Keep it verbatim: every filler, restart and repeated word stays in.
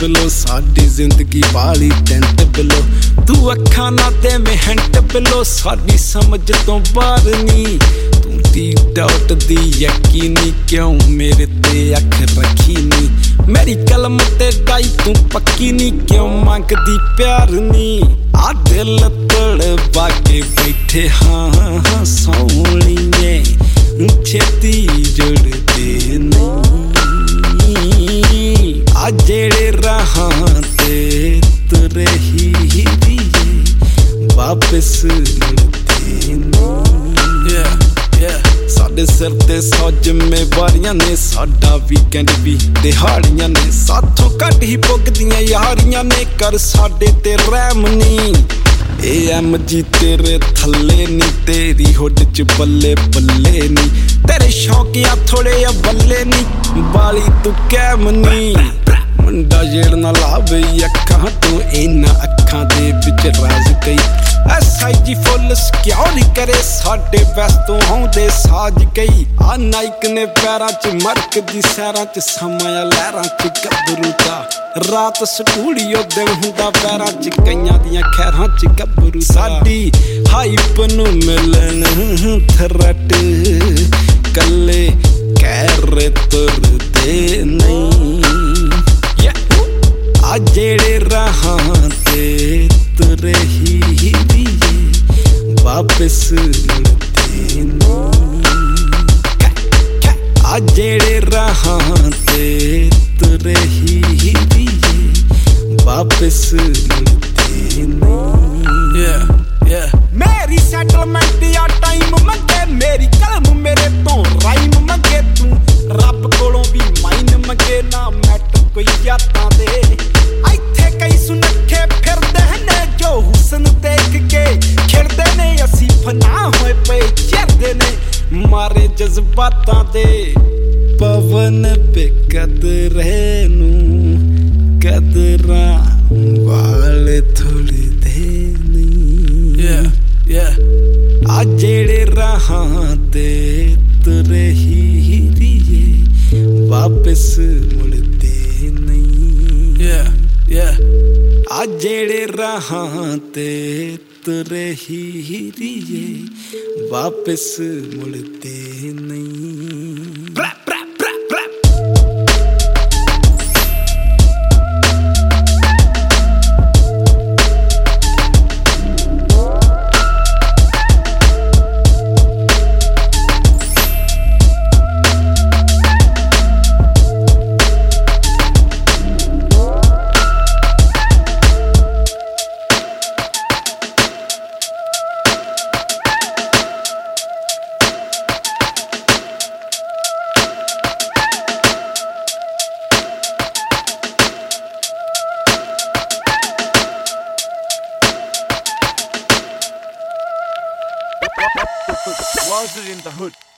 Below साडी जिंदगी वाली tent below तू अखा ना दे में हैंट बिलो साडी समझ तो बाहर नी तू दी डाउट दी यकीनी क्यों मेरे ते अख रखी नी मेरी कलम ते गाई तू पक्की नी क्यों मंगदी प्यार नी आ दिल तड़वा के बैठे हाँ हाँ सोहणीए छेती जुड़दे नहीं आ जेड़े राहां ते तुरे ही वापस मुड़दे नहीं साडे सिर ते सौ जिम्मेवारियां ने साडा वीकेंड भी दिहाड़ियां ने साथों घट ही पुगदियां यारियां ने कर साडे ते रहम नी ए एम जी तेरे थल्ले नी तेरी हुड च बल्ले बल्ले नी तेरे शौकिया थोड़े या बल्ले नी बाली तू कैम नी मुंडा जेड़ ना लावे अखां तू इन्हां अखां दे विच राज कई एस आई जी फुल सिक्योरी करे साडे वैस तो आउंदे साज कई आ नाइक ने पैरां च मरक दी सैरां च समाया लहरां च गबरू दा रात स्टूडियो दिन हुंदा पैरां च कईयां दियां खैरां च गबरू साडी हाइप नूं मिलन थरट कल्ले कैर तुरदे नहीं आ जेड़े राहां ते तुरे ही वापस मुड़दे नहीं आ जेड़े राहां ते तुरे ही वापस मुड़दे नहीं मेरी सेटलमेंट या टाइम मंगे मेरी कलम मेरे तो राइम मंगे तू रब कोलों भी माइन मंगे ना मैट कोई यादां दे इत्थे कई सुनखे फिरदे ने जो हुसन देख के खिड़दे ने असी फना होए पे चिरदे ने मारे जज्बातां दे पवन पे कदरे नूं कदरां वाले थोड़े दे नहीं आ जेड़े राहां ते तुरे ही वापस मुड़दे नहीं आ जेड़े राहां ते तुरे ही वापस मुड़दे नहीं। Was it in the hood?